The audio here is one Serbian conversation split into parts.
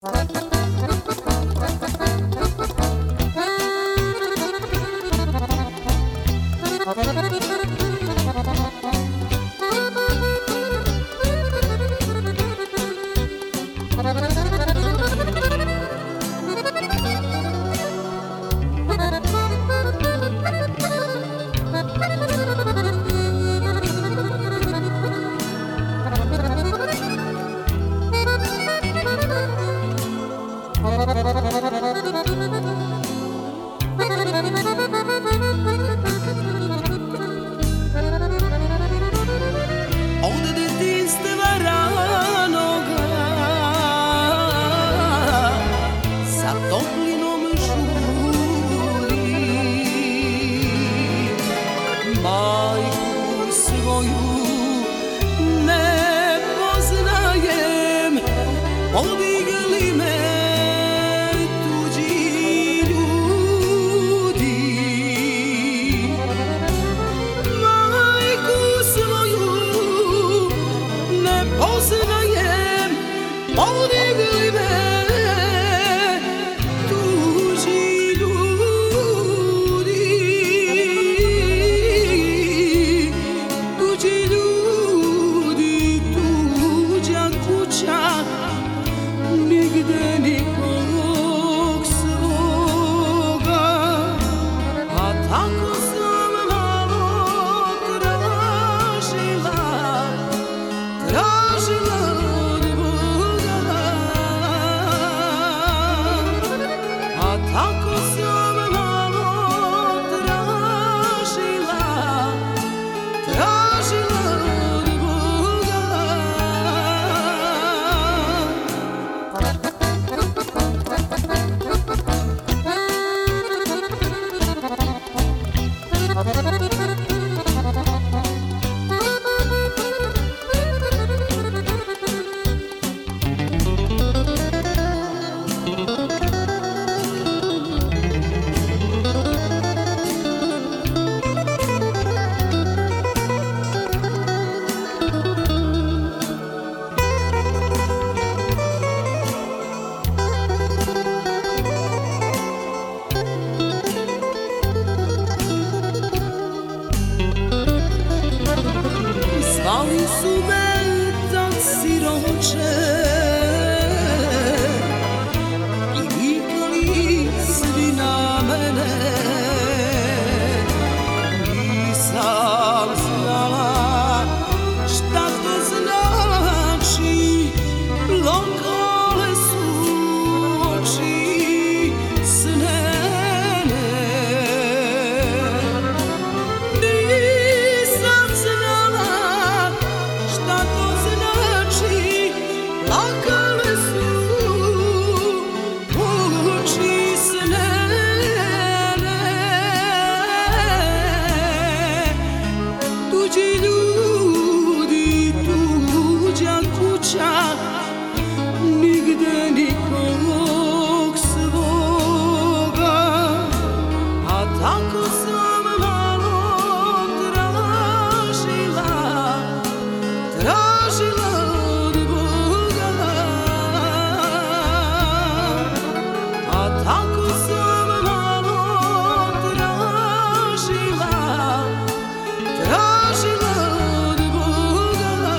Od detinjstva ranoga sa toplinom žuri, majku svoju ne poznajem, podigli me tuđi ljudi. Majku svoju ne poznajem, podigli me tuđi ljudi. Tuđi ljudi, tuđa kuća, nigde nikog svoga, a tako sam malo tražila od Boga, a tako sam malo tražila od Boga. Zvali su me tad siroče i vikali svi na mene. Nisam znala šta to znači, lokale su oči snene. Nisam znala šta to znači, plakale su oči snene. Tuđi ljudi, tuđa kuća, nigde nikog svoga, a tako sam malo tražila od Boga, a tako sam malo tražila od Boga.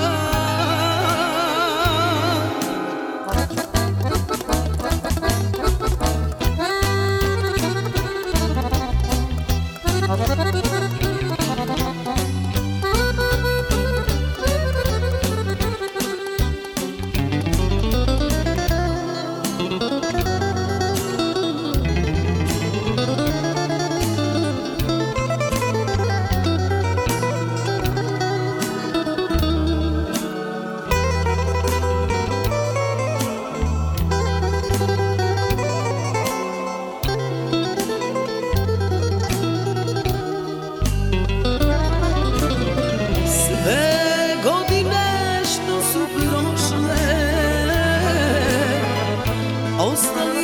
Sve godine što su prošle, ostale